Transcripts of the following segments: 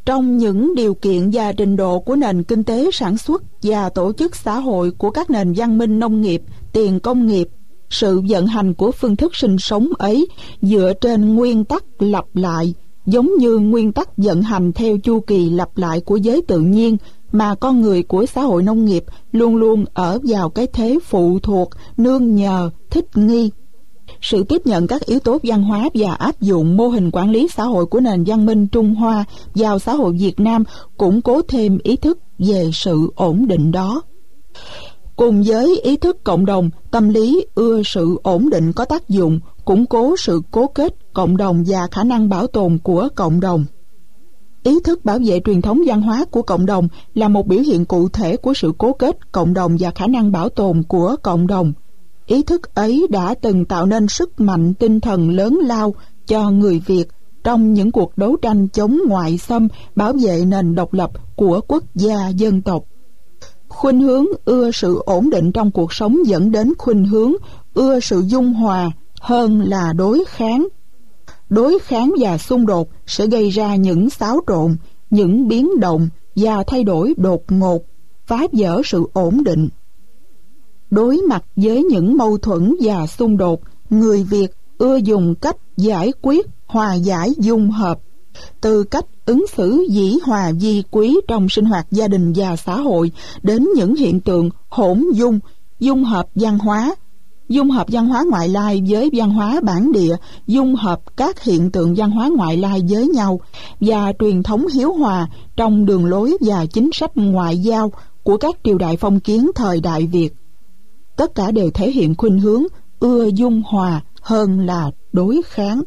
Trong những điều kiện và trình độ của nền kinh tế sản xuất và tổ chức xã hội của các nền văn minh nông nghiệp, tiền công nghiệp, sự vận hành của phương thức sinh sống ấy dựa trên nguyên tắc lặp lại, giống như nguyên tắc vận hành theo chu kỳ lặp lại của giới tự nhiên, mà con người của xã hội nông nghiệp luôn luôn ở vào cái thế phụ thuộc, nương nhờ, thích nghi. Sự tiếp nhận các yếu tố văn hóa và áp dụng mô hình quản lý xã hội của nền văn minh Trung Hoa vào xã hội Việt Nam củng cố thêm ý thức về sự ổn định đó. Cùng với ý thức cộng đồng, tâm lý ưa sự ổn định có tác dụng củng cố sự cố kết cộng đồng và khả năng bảo tồn của cộng đồng. Ý thức bảo vệ truyền thống văn hóa của cộng đồng là một biểu hiện cụ thể của sự cố kết cộng đồng và khả năng bảo tồn của cộng đồng. Ý thức ấy đã từng tạo nên sức mạnh tinh thần lớn lao cho người Việt trong những cuộc đấu tranh chống ngoại xâm, bảo vệ nền độc lập của quốc gia dân tộc. Khuynh hướng ưa sự ổn định trong cuộc sống dẫn đến khuynh hướng ưa sự dung hòa hơn là đối kháng. Đối kháng và xung đột sẽ gây ra những xáo trộn, những biến động và thay đổi đột ngột, phá vỡ sự ổn định. Đối mặt với những mâu thuẫn và xung đột, người Việt ưa dùng cách giải quyết hòa giải dung hợp, từ cách ứng xử dĩ hòa vi quý trong sinh hoạt gia đình và xã hội đến những hiện tượng hỗn dung, dung hợp văn hóa ngoại lai với văn hóa bản địa, dung hợp các hiện tượng văn hóa ngoại lai với nhau và truyền thống hiếu hòa trong đường lối và chính sách ngoại giao của các triều đại phong kiến thời Đại Việt. Tất cả đều thể hiện khuynh hướng ưa dung hòa hơn là đối kháng.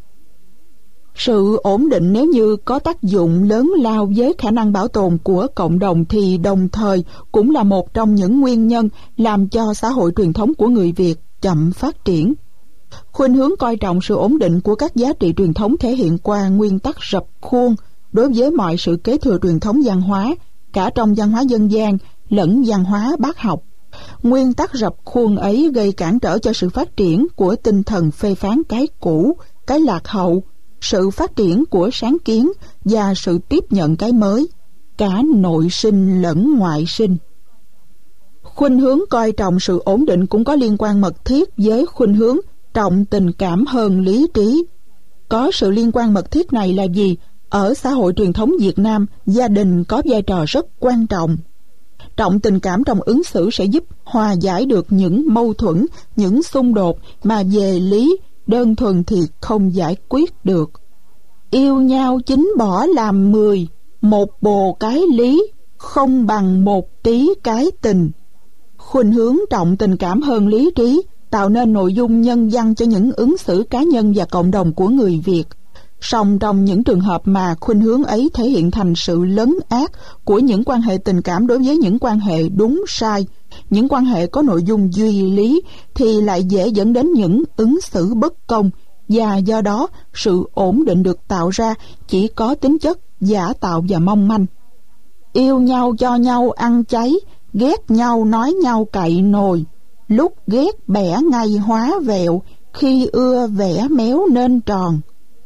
Sự ổn định nếu như có tác dụng lớn lao với khả năng bảo tồn của cộng đồng thì đồng thời cũng là một trong những nguyên nhân làm cho xã hội truyền thống của người Việt chậm phát triển. Khuynh hướng coi trọng sự ổn định của các giá trị truyền thống thể hiện qua nguyên tắc rập khuôn đối với mọi sự kế thừa truyền thống văn hóa, cả trong văn hóa dân gian lẫn văn hóa bác học. Nguyên tắc rập khuôn ấy gây cản trở cho sự phát triển của tinh thần phê phán cái cũ, cái lạc hậu, sự phát triển của sáng kiến và sự tiếp nhận cái mới, cả nội sinh lẫn ngoại sinh. Khuynh hướng coi trọng sự ổn định cũng có liên quan mật thiết với khuynh hướng trọng tình cảm hơn lý trí. Có sự liên quan mật thiết này là gì? Ở xã hội truyền thống Việt Nam, gia đình có vai trò rất quan trọng. Trọng tình cảm trong ứng xử sẽ giúp hòa giải được những mâu thuẫn, những xung đột mà về lý đơn thuần thì không giải quyết được. Yêu nhau chính bỏ làm 10, một bồ cái lý, không bằng một tí cái tình. Khuynh hướng trọng tình cảm hơn lý trí tạo nên nội dung nhân văn cho những ứng xử cá nhân và cộng đồng của người Việt. Song trong những trường hợp mà khuynh hướng ấy thể hiện thành sự lấn át của những quan hệ tình cảm đối với những quan hệ đúng sai, những quan hệ có nội dung duy lý, thì lại dễ dẫn đến những ứng xử bất công, và do đó sự ổn định được tạo ra chỉ có tính chất giả tạo và mong manh. Yêu nhau cho nhau ăn cháy, ghét nhau nói nhau cậy nồi, lúc ghét bẻ ngay hóa vẹo, khi ưa vẽ méo nên tròn.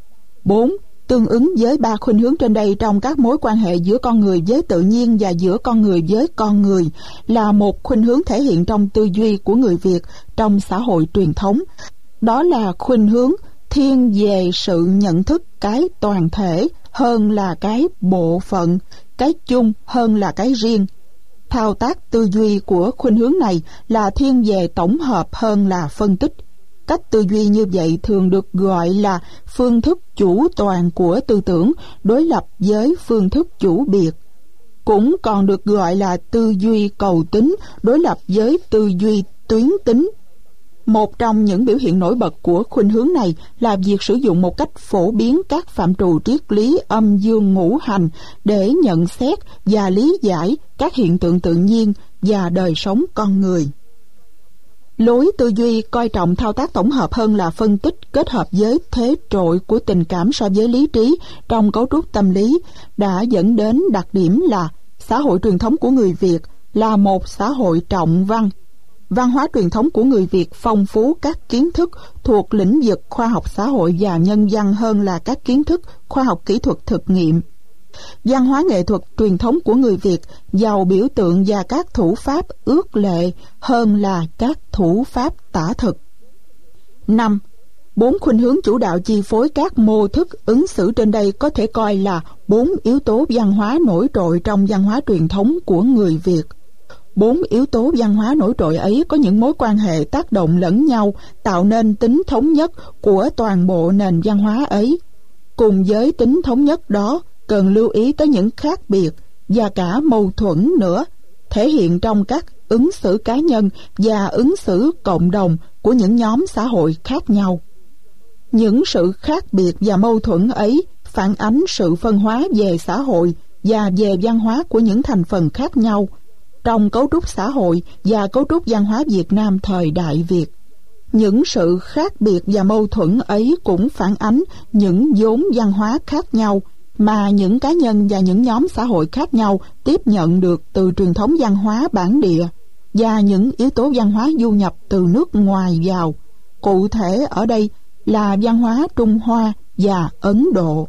4. Tương ứng với 3 khuynh hướng trên đây trong các mối quan hệ giữa con người với tự nhiên và giữa con người với con người là một khuynh hướng thể hiện trong tư duy của người Việt trong xã hội truyền thống. Đó là khuynh hướng thiên về sự nhận thức cái toàn thể hơn là cái bộ phận, cái chung hơn là cái riêng. Thao tác tư duy của khuynh hướng này là thiên về tổng hợp hơn là phân tích. Cách tư duy như vậy thường được gọi là phương thức chủ toàn của tư tưởng, đối lập với phương thức chủ biệt. Cũng còn được gọi là tư duy cầu tính, đối lập với tư duy tuyến tính. Một trong những biểu hiện nổi bật của khuynh hướng này là việc sử dụng một cách phổ biến các phạm trù triết lý âm dương ngũ hành để nhận xét và lý giải các hiện tượng tự nhiên và đời sống con người. Lối tư duy coi trọng thao tác tổng hợp hơn là phân tích kết hợp với thế trội của tình cảm so với lý trí trong cấu trúc tâm lý đã dẫn đến đặc điểm là xã hội truyền thống của người Việt là một xã hội trọng văn. Văn hóa truyền thống của người Việt phong phú các kiến thức thuộc lĩnh vực khoa học xã hội và nhân văn hơn là các kiến thức khoa học kỹ thuật thực nghiệm. Văn hóa nghệ thuật truyền thống của người Việt giàu biểu tượng và các thủ pháp ước lệ hơn là các thủ pháp tả thực. 5. 4 khuynh hướng chủ đạo chi phối các mô thức ứng xử trên đây có thể coi là 4 yếu tố văn hóa nổi trội trong văn hóa truyền thống của người Việt. 4 yếu tố văn hóa nổi trội ấy có những mối quan hệ tác động lẫn nhau, tạo nên tính thống nhất của toàn bộ nền văn hóa ấy. Cùng với tính thống nhất đó, cần lưu ý tới những khác biệt và cả mâu thuẫn nữa, thể hiện trong các ứng xử cá nhân và ứng xử cộng đồng của những nhóm xã hội khác nhau. Những sự khác biệt và mâu thuẫn ấy phản ánh sự phân hóa về xã hội và về văn hóa của những thành phần khác nhau trong cấu trúc xã hội và cấu trúc văn hóa Việt Nam thời Đại Việt. Những sự khác biệt và mâu thuẫn ấy cũng phản ánh những vốn văn hóa khác nhau mà những cá nhân và những nhóm xã hội khác nhau tiếp nhận được từ truyền thống văn hóa bản địa và những yếu tố văn hóa du nhập từ nước ngoài vào. Cụ thể ở đây là văn hóa Trung Hoa và Ấn Độ.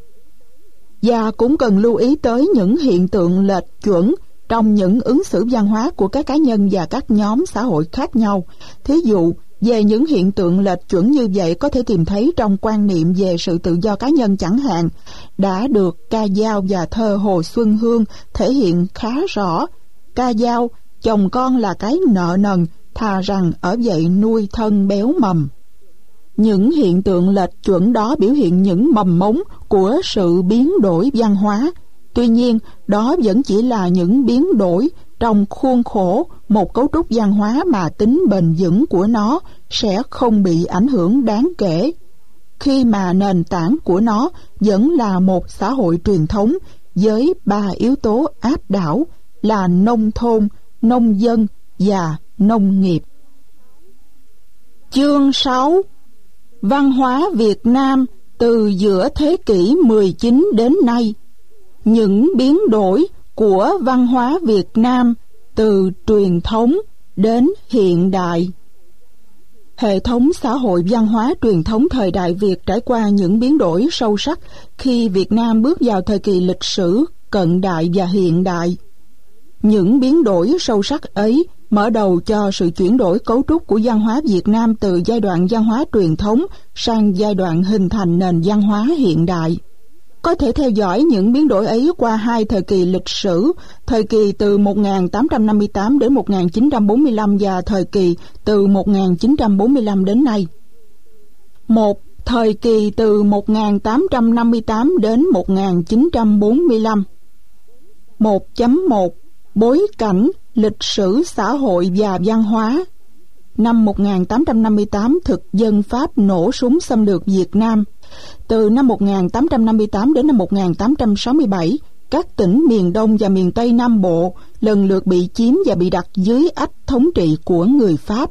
Và cũng cần lưu ý tới những hiện tượng lệch chuẩn trong những ứng xử văn hóa của các cá nhân và các nhóm xã hội khác nhau. Thí dụ, về những hiện tượng lệch chuẩn như vậy có thể tìm thấy trong quan niệm về sự tự do cá nhân chẳng hạn, đã được ca dao và thơ Hồ Xuân Hương thể hiện khá rõ. Ca dao, chồng con là cái nợ nần, thà rằng ở vậy nuôi thân béo mầm. Những hiện tượng lệch chuẩn đó biểu hiện những mầm mống của sự biến đổi văn hóa. Tuy nhiên, đó vẫn chỉ là những biến đổi trong khuôn khổ một cấu trúc văn hóa mà tính bền vững của nó sẽ không bị ảnh hưởng đáng kể, khi mà nền tảng của nó vẫn là một xã hội truyền thống với 3 yếu tố áp đảo là nông thôn, nông dân và nông nghiệp. Chương 6. Văn hóa Việt Nam từ giữa thế kỷ 19 đến nay. Những biến đổi của văn hóa Việt Nam từ truyền thống đến hiện đại. Hệ thống xã hội văn hóa truyền thống thời Đại Việt trải qua những biến đổi sâu sắc khi Việt Nam bước vào thời kỳ lịch sử cận đại và hiện đại. Những biến đổi sâu sắc ấy mở đầu cho sự chuyển đổi cấu trúc của văn hóa Việt Nam từ giai đoạn văn hóa truyền thống sang giai đoạn hình thành nền văn hóa hiện đại. Có thể theo dõi những biến đổi ấy qua 2 thời kỳ lịch sử, thời kỳ từ 1858 đến 1945 và thời kỳ từ 1945 đến nay. 1. Thời kỳ từ 1858 đến 1945. 1.1. Bối cảnh, lịch sử xã hội và văn hóa. Năm 1858, thực dân Pháp nổ súng xâm lược Việt Nam. Từ năm 1858 đến năm 1867, các tỉnh miền Đông và miền Tây Nam Bộ lần lượt bị chiếm và bị đặt dưới ách thống trị của người Pháp.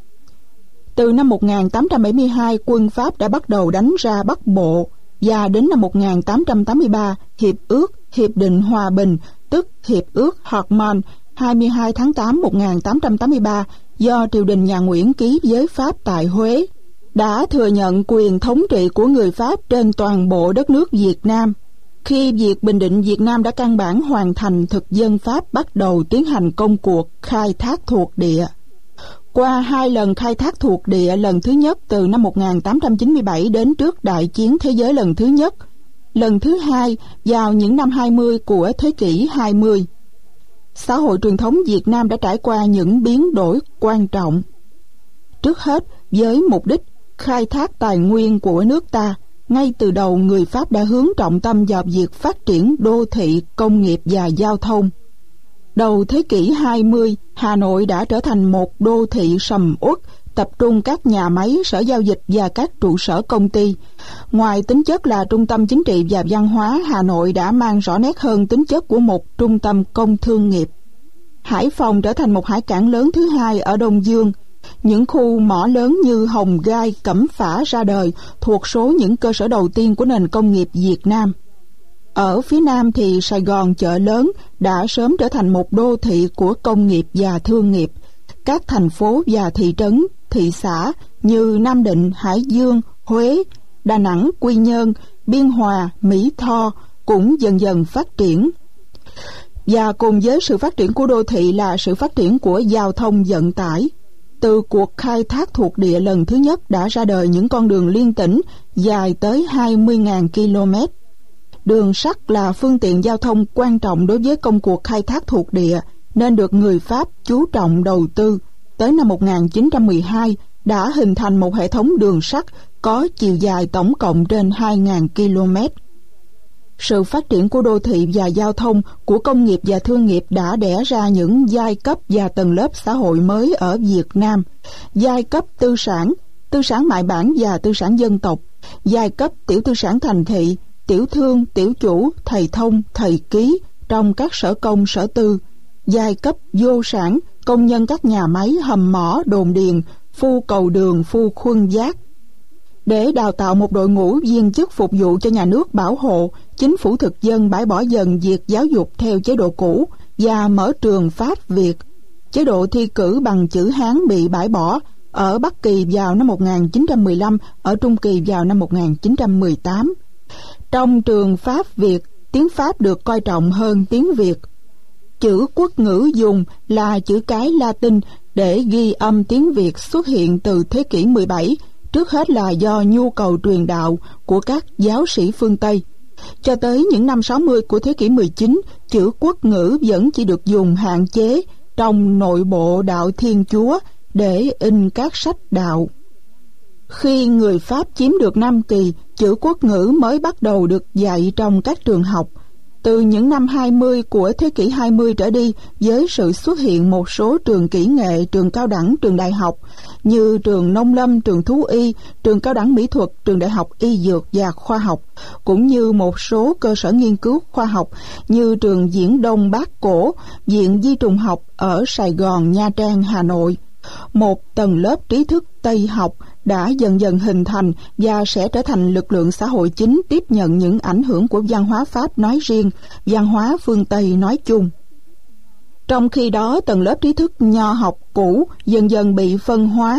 Từ năm 1872, quân Pháp đã bắt đầu đánh ra Bắc Bộ, và đến năm 1883, Hiệp định Hòa Bình, tức Hiệp ước Hartmann, 22 tháng 8 1883, do triều đình nhà Nguyễn ký với Pháp tại Huế, đã thừa nhận quyền thống trị của người Pháp trên toàn bộ đất nước Việt Nam. Khi việc bình định Việt Nam đã căn bản hoàn thành, thực dân Pháp bắt đầu tiến hành công cuộc khai thác thuộc địa. Qua 2 lần khai thác thuộc địa, lần thứ nhất từ năm 1897 đến trước Đại chiến thế giới lần thứ nhất, lần thứ hai vào những năm 20 của thế kỷ 20. Xã hội truyền thống Việt Nam đã trải qua những biến đổi quan trọng. Trước hết, với mục đích khai thác tài nguyên của nước ta, ngay từ đầu người Pháp đã hướng trọng tâm vào việc phát triển đô thị, công nghiệp và giao thông. Đầu thế kỷ 20, Hà Nội đã trở thành một đô thị sầm uất, tập trung các nhà máy, sở giao dịch và các trụ sở công ty. Ngoài tính chất là trung tâm chính trị và văn hóa, Hà Nội đã mang rõ nét hơn tính chất của một trung tâm công thương nghiệp. Hải Phòng trở thành một hải cảng lớn thứ hai ở Đông Dương. Những khu mỏ lớn như Hồng Gai, Cẩm Phả ra đời, thuộc số những cơ sở đầu tiên của nền công nghiệp Việt Nam. Ở phía Nam thì Sài Gòn chợ lớn đã sớm trở thành một đô thị của công nghiệp và thương nghiệp. Các thành phố và thị trấn, thị xã như Nam Định, Hải Dương, Huế, Đà Nẵng, Quy Nhơn, Biên Hòa, Mỹ Tho cũng dần dần phát triển. Và cùng với sự phát triển của đô thị là sự phát triển của giao thông vận tải. Từ cuộc khai thác thuộc địa lần thứ nhất đã ra đời những con đường liên tỉnh dài tới 20.000 km. Đường sắt là phương tiện giao thông quan trọng đối với công cuộc khai thác thuộc địa, nên được người Pháp chú trọng đầu tư. Tới năm 1912 đã hình thành một hệ thống đường sắt có chiều dài tổng cộng trên 2.000 km. Sự phát triển của đô thị và giao thông, của công nghiệp và thương nghiệp đã đẻ ra những giai cấp và tầng lớp xã hội mới ở Việt Nam. Giai cấp tư sản mại bản và tư sản dân tộc, giai cấp tiểu tư sản thành thị, tiểu thương, tiểu chủ, thầy thông, thầy ký trong các sở công, sở tư, giai cấp vô sản, công nhân các nhà máy, hầm mỏ, đồn điền, phu cầu đường, phu khuân vác. Để đào tạo một đội ngũ viên chức phục vụ cho nhà nước bảo hộ, chính phủ thực dân bãi bỏ dần việc giáo dục theo chế độ cũ và mở trường Pháp Việt. Chế độ thi cử bằng chữ Hán bị bãi bỏ ở Bắc Kỳ vào năm 1915, ở Trung Kỳ vào năm 1918. Trong trường Pháp Việt, tiếng Pháp được coi trọng hơn tiếng Việt. Chữ quốc ngữ dùng là chữ cái Latin để ghi âm tiếng Việt xuất hiện từ thế kỷ 17, trước hết là do nhu cầu truyền đạo của các giáo sĩ phương Tây. Cho tới những năm 60 của thế kỷ 19, chữ quốc ngữ vẫn chỉ được dùng hạn chế trong nội bộ đạo Thiên Chúa để in các sách đạo. Khi người Pháp chiếm được Nam Kỳ, chữ quốc ngữ mới bắt đầu được dạy trong các trường học. Từ những năm 20 của thế kỷ 20 trở đi, với sự xuất hiện một số trường kỹ nghệ, trường cao đẳng, trường đại học như trường nông lâm, trường thú y, trường cao đẳng mỹ thuật, trường đại học y dược và khoa học, cũng như một số cơ sở nghiên cứu khoa học như trường Viễn Đông Bác Cổ, Viện Di trùng học ở Sài Gòn, Nha Trang, Hà Nội. Một tầng lớp trí thức Tây học đã dần dần hình thành và sẽ trở thành lực lượng xã hội chính tiếp nhận những ảnh hưởng của văn hóa Pháp nói riêng, văn hóa phương Tây nói chung. Trong khi đó, tầng lớp trí thức nho học cũ dần dần bị phân hóa.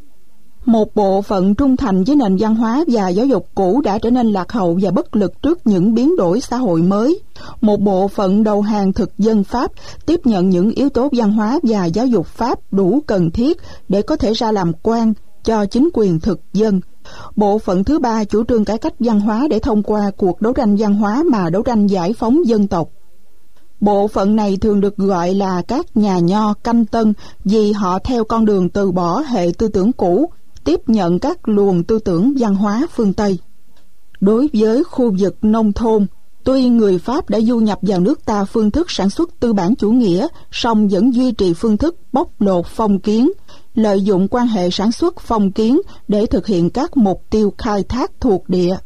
Một bộ phận trung thành với nền văn hóa và giáo dục cũ đã trở nên lạc hậu và bất lực trước những biến đổi xã hội mới. Một bộ phận đầu hàng thực dân Pháp tiếp nhận những yếu tố văn hóa và giáo dục Pháp đủ cần thiết để có thể ra làm quan cho chính quyền thực dân. Bộ phận thứ ba chủ trương cải cách văn hóa để thông qua cuộc đấu tranh văn hóa mà đấu tranh giải phóng dân tộc. Bộ phận này thường được gọi là các nhà nho canh tân vì họ theo con đường từ bỏ hệ tư tưởng cũ, tiếp nhận các luồng tư tưởng văn hóa phương Tây. Đối với khu vực nông thôn, tuy người Pháp đã du nhập vào nước ta phương thức sản xuất tư bản chủ nghĩa, song vẫn duy trì phương thức bóc lột phong kiến, lợi dụng quan hệ sản xuất phong kiến để thực hiện các mục tiêu khai thác thuộc địa.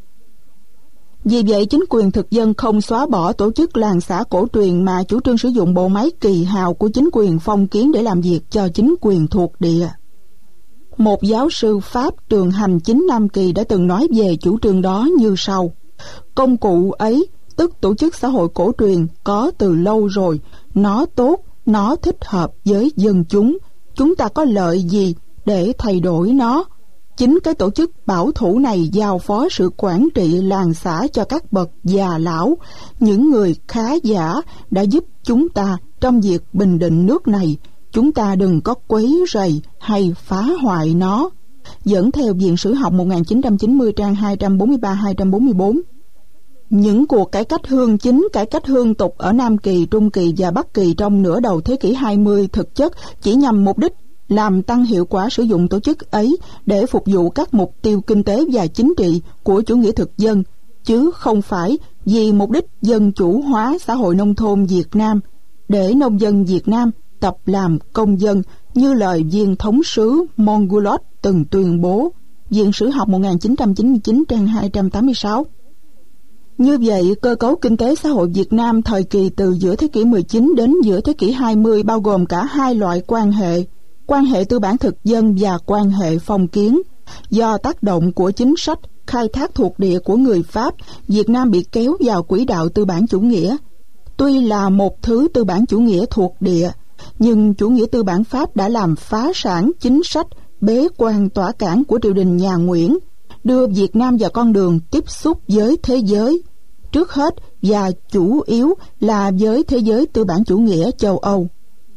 Vì vậy, chính quyền thực dân không xóa bỏ tổ chức làng xã cổ truyền mà chủ trương sử dụng bộ máy kỳ hào của chính quyền phong kiến để làm việc cho chính quyền thuộc địa. Một giáo sư Pháp trường hành chính Nam Kỳ đã từng nói về chủ trương đó như sau: công cụ ấy, tức tổ chức xã hội cổ truyền, có từ lâu rồi, nó tốt, nó thích hợp với dân chúng ta có lợi gì để thay đổi nó? Chính cái tổ chức bảo thủ này giao phó sự quản trị làng xã cho các bậc già lão, những người khá giả đã giúp chúng ta trong việc bình định nước này. Chúng ta đừng có quấy rầy hay phá hoại nó. Dẫn theo Viện Sử học 1990 trang 243-244. Những cuộc cải cách hương chính, cải cách hương tục ở Nam Kỳ, Trung Kỳ và Bắc Kỳ trong nửa đầu thế kỷ 20 thực chất chỉ nhằm mục đích làm tăng hiệu quả sử dụng tổ chức ấy để phục vụ các mục tiêu kinh tế và chính trị của chủ nghĩa thực dân, chứ không phải vì mục đích dân chủ hóa xã hội nông thôn Việt Nam, để nông dân Việt Nam tập làm công dân như lời viên thống sứ Mongolot từng tuyên bố. Viện Sử học 1999 trang 286. Như vậy, cơ cấu kinh tế xã hội Việt Nam thời kỳ từ giữa thế kỷ 19 đến giữa thế kỷ 20 bao gồm cả hai loại quan hệ tư bản thực dân và quan hệ phong kiến. Do tác động của chính sách khai thác thuộc địa của người Pháp, Việt Nam bị kéo vào quỹ đạo tư bản chủ nghĩa. Tuy là một thứ tư bản chủ nghĩa thuộc địa, nhưng chủ nghĩa tư bản Pháp đã làm phá sản chính sách bế quan tỏa cản của triều đình nhà Nguyễn, đưa Việt Nam vào con đường tiếp xúc với thế giới. Trước hết, và chủ yếu là với thế giới tư bản chủ nghĩa châu Âu.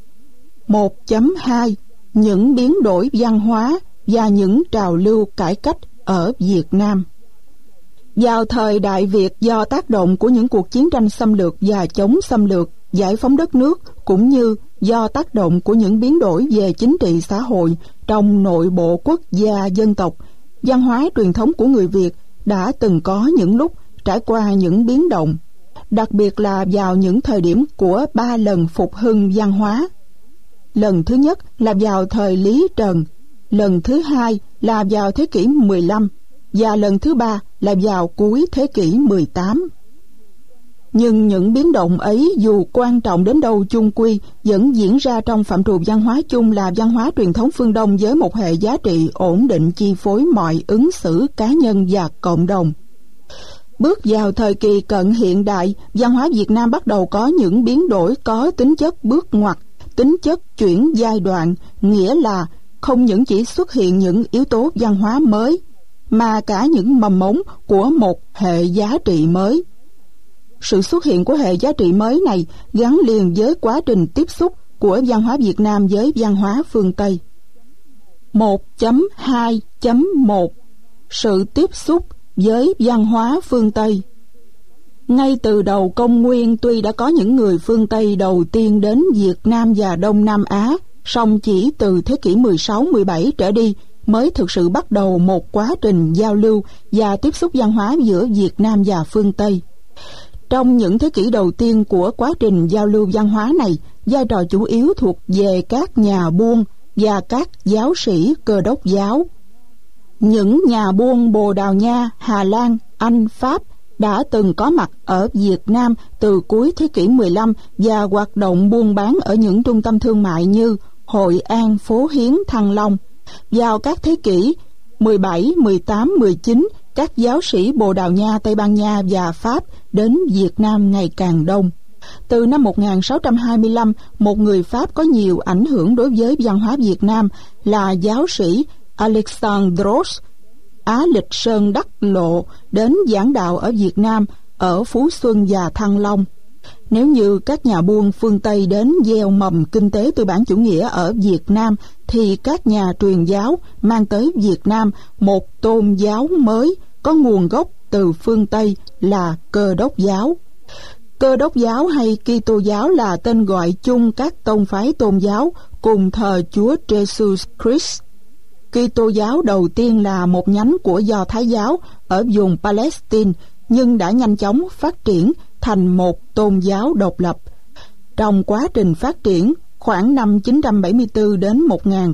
1.2 Những biến đổi văn hóa và những trào lưu cải cách ở Việt Nam. Vào thời Đại Việt, do tác động của những cuộc chiến tranh xâm lược và chống xâm lược, giải phóng đất nước, cũng như do tác động của những biến đổi về chính trị xã hội trong nội bộ quốc gia dân tộc, văn hóa truyền thống của người Việt đã từng có những lúc trải qua những biến động, đặc biệt là vào những thời điểm của 3 lần phục hưng văn hóa. Lần thứ nhất là vào thời Lý Trần, lần thứ hai là vào thế kỷ 15 và lần thứ ba là vào cuối thế kỷ 18. Nhưng những biến động ấy dù quan trọng đến đâu chung quy vẫn diễn ra trong phạm trù văn hóa chung là văn hóa truyền thống phương Đông với một hệ giá trị ổn định chi phối mọi ứng xử cá nhân và cộng đồng. Bước vào thời kỳ cận hiện đại, văn hóa Việt Nam bắt đầu có những biến đổi có tính chất bước ngoặt, tính chất chuyển giai đoạn, nghĩa là không những chỉ xuất hiện những yếu tố văn hóa mới, mà cả những mầm mống của một hệ giá trị mới. Sự xuất hiện của hệ giá trị mới này gắn liền với quá trình tiếp xúc của văn hóa Việt Nam với văn hóa phương Tây. 1.2.1 Sự tiếp xúc với văn hóa phương Tây. Ngay từ đầu công nguyên, tuy đã có những người phương Tây đầu tiên đến Việt Nam và Đông Nam Á, song chỉ từ thế kỷ 16-17 trở đi mới thực sự bắt đầu một quá trình giao lưu và tiếp xúc văn hóa giữa Việt Nam và phương Tây. Trong những thế kỷ đầu tiên của quá trình giao lưu văn hóa này, vai trò chủ yếu thuộc về các nhà buôn và các giáo sĩ Cơ đốc giáo. Những nhà buôn Bồ Đào Nha, Hà Lan, Anh, Pháp đã từng có mặt ở Việt Nam từ cuối thế kỷ 15 và hoạt động buôn bán ở những trung tâm thương mại như Hội An, Phố Hiến, Thăng Long. Vào các thế kỷ 17, 18, 19, các giáo sĩ Bồ Đào Nha, Tây Ban Nha và Pháp đến Việt Nam ngày càng đông. Từ năm 1625, một người Pháp có nhiều ảnh hưởng đối với văn hóa Việt Nam là giáo sĩ Alexandros Á Lịch Sơn Đắc Lộ đến giảng đạo ở Việt Nam, ở Phú Xuân và Thăng Long. Nếu như các nhà buôn phương Tây đến gieo mầm kinh tế tư bản chủ nghĩa ở Việt Nam, thì các nhà truyền giáo mang tới Việt Nam một tôn giáo mới có nguồn gốc từ phương Tây là Cơ đốc giáo. Cơ đốc giáo hay Kitô giáo là tên gọi chung các tông phái tôn giáo cùng thờ Chúa Jesus Christ. Kitô giáo đầu tiên là một nhánh của Do Thái giáo ở vùng Palestine, nhưng đã nhanh chóng phát triển thành một tôn giáo độc lập. Trong quá trình phát triển, khoảng năm 974 đến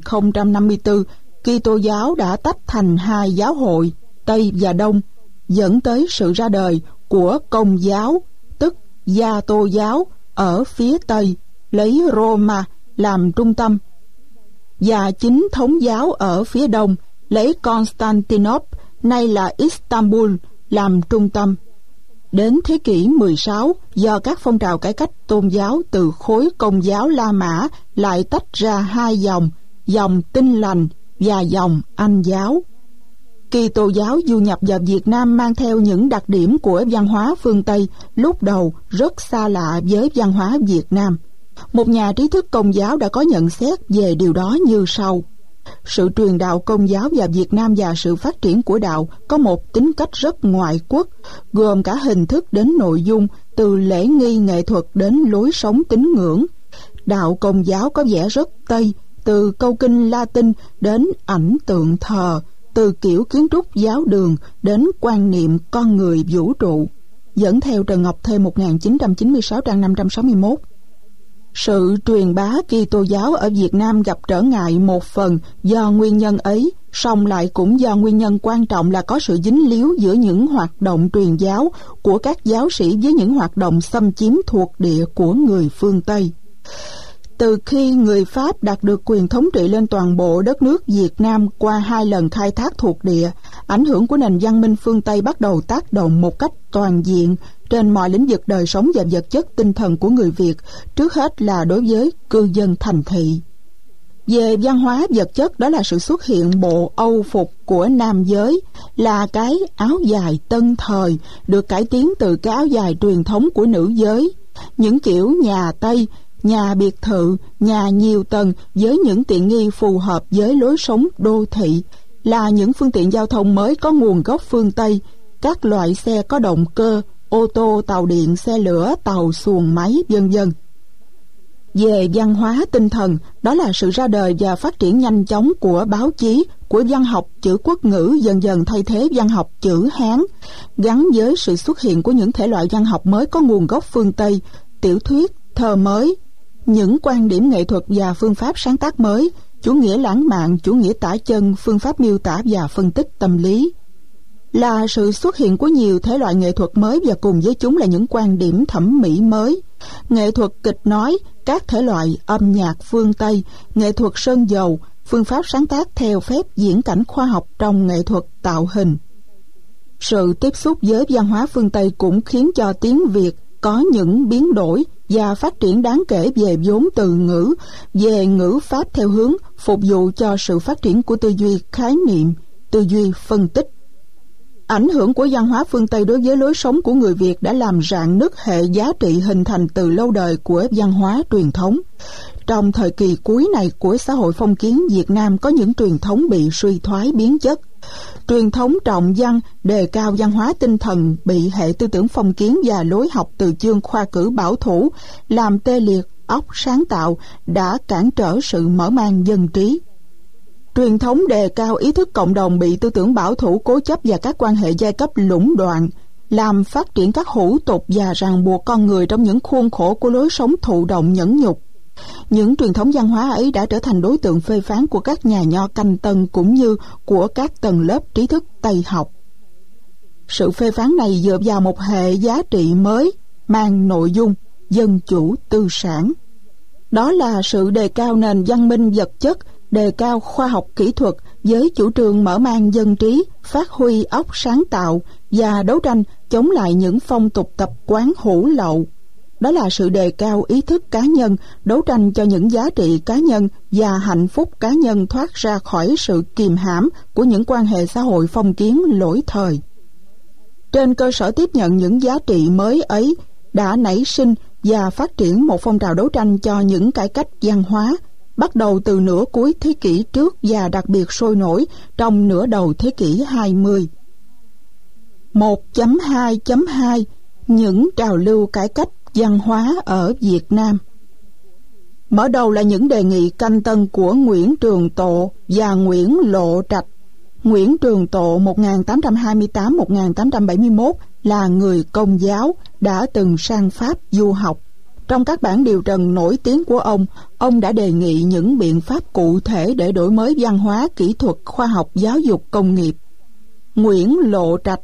1054, Kitô giáo đã tách thành hai giáo hội, Tây và Đông, dẫn tới sự ra đời của Công giáo, tức Gia Tô giáo ở phía Tây, lấy Roma làm trung tâm, và Chính thống giáo ở phía Đông, lấy Constantinople, nay là Istanbul, làm trung tâm. Đến thế kỷ 16, do các phong trào cải cách tôn giáo từ khối Công giáo La Mã lại tách ra hai dòng, dòng Tin lành và dòng Anh giáo. Kitô giáo du nhập vào Việt Nam mang theo những đặc điểm của văn hóa phương Tây, lúc đầu rất xa lạ với văn hóa Việt Nam. Một nhà trí thức Công giáo đã có nhận xét về điều đó như sau: sự truyền đạo Công giáo vào Việt Nam và sự phát triển của đạo có một tính cách rất ngoại quốc, gồm cả hình thức đến nội dung, từ lễ nghi nghệ thuật đến lối sống tín ngưỡng. Đạo Công giáo có vẻ rất Tây, từ câu kinh Latin đến ảnh tượng thờ, từ kiểu kiến trúc giáo đường đến quan niệm con người vũ trụ. Dẫn theo Trần Ngọc Thê 1996 trang 561. Sự truyền bá Kitô giáo ở Việt Nam gặp trở ngại một phần do nguyên nhân ấy, song lại cũng do nguyên nhân quan trọng là có sự dính líu giữa những hoạt động truyền giáo của các giáo sĩ với những hoạt động xâm chiếm thuộc địa của người phương Tây. Từ khi người Pháp đạt được quyền thống trị lên toàn bộ đất nước Việt Nam qua hai lần khai thác thuộc địa, ảnh hưởng của nền văn minh phương Tây bắt đầu tác động một cách toàn diện trên mọi lĩnh vực đời sống và vật chất tinh thần của người Việt, trước hết là đối với cư dân thành thị. Về văn hóa vật chất, đó là sự xuất hiện bộ âu phục của nam giới, là cái áo dài tân thời, được cải tiến từ cái áo dài truyền thống của nữ giới. Những kiểu nhà Tây, nhà biệt thự, nhà nhiều tầng với những tiện nghi phù hợp với lối sống đô thị, là những phương tiện giao thông mới có nguồn gốc phương Tây, các loại xe có động cơ, ô tô, tàu điện, xe lửa, tàu xuồng máy, vân vân. Về văn hóa tinh thần, đó là sự ra đời và phát triển nhanh chóng của báo chí, của văn học chữ quốc ngữ dần dần thay thế văn học chữ Hán, gắn với sự xuất hiện của những thể loại văn học mới có nguồn gốc phương Tây, tiểu thuyết, thơ mới, những quan điểm nghệ thuật và phương pháp sáng tác mới, chủ nghĩa lãng mạn, chủ nghĩa tả chân, phương pháp miêu tả và phân tích tâm lý. Là sự xuất hiện của nhiều thể loại nghệ thuật mới và cùng với chúng là những quan điểm thẩm mỹ mới. Nghệ thuật kịch nói, các thể loại âm nhạc phương Tây, nghệ thuật sơn dầu, phương pháp sáng tác theo phép diễn cảnh khoa học trong nghệ thuật tạo hình. Sự tiếp xúc với văn hóa phương Tây cũng khiến cho tiếng Việt có những biến đổi và phát triển đáng kể về vốn từ ngữ, về ngữ pháp theo hướng phục vụ cho sự phát triển của tư duy khái niệm, tư duy phân tích. Ảnh hưởng của văn hóa phương Tây đối với lối sống của người Việt đã làm rạn nứt hệ giá trị hình thành từ lâu đời của văn hóa truyền thống. Trong thời kỳ cuối này của xã hội phong kiến Việt Nam có những truyền thống bị suy thoái biến chất. Truyền thống trọng văn, đề cao văn hóa tinh thần bị hệ tư tưởng phong kiến và lối học từ chương khoa cử bảo thủ làm tê liệt óc sáng tạo, đã cản trở sự mở mang dân trí. Truyền thống đề cao ý thức cộng đồng bị tư tưởng bảo thủ cố chấp và các quan hệ giai cấp lũng đoạn, làm phát triển các hủ tục và ràng buộc con người trong những khuôn khổ của lối sống thụ động nhẫn nhục. Những truyền thống văn hóa ấy đã trở thành đối tượng phê phán của các nhà nho canh tân cũng như của các tầng lớp trí thức Tây học. Sự phê phán này dựa vào một hệ giá trị mới mang nội dung dân chủ tư sản. Đó là sự đề cao nền văn minh vật chất, đề cao khoa học kỹ thuật với chủ trương mở mang dân trí, phát huy óc sáng tạo và đấu tranh chống lại những phong tục tập quán hủ lậu. Đó là sự đề cao ý thức cá nhân, đấu tranh cho những giá trị cá nhân và hạnh phúc cá nhân thoát ra khỏi sự kìm hãm của những quan hệ xã hội phong kiến lỗi thời. Trên cơ sở tiếp nhận những giá trị mới ấy, đã nảy sinh và phát triển một phong trào đấu tranh cho những cải cách văn hóa, bắt đầu từ nửa cuối thế kỷ trước và đặc biệt sôi nổi trong nửa đầu thế kỷ 20. 1.2.2 Những trào lưu cải cách văn hóa ở Việt Nam. Mở đầu là những đề nghị canh tân của Nguyễn Trường Tộ và Nguyễn Lộ Trạch. Nguyễn Trường Tộ 1828-1871 là người Công giáo, đã từng sang Pháp du học. Trong các bản điều trần nổi tiếng của ông đã đề nghị những biện pháp cụ thể để đổi mới văn hóa, kỹ thuật, khoa học, giáo dục, công nghiệp. Nguyễn Lộ Trạch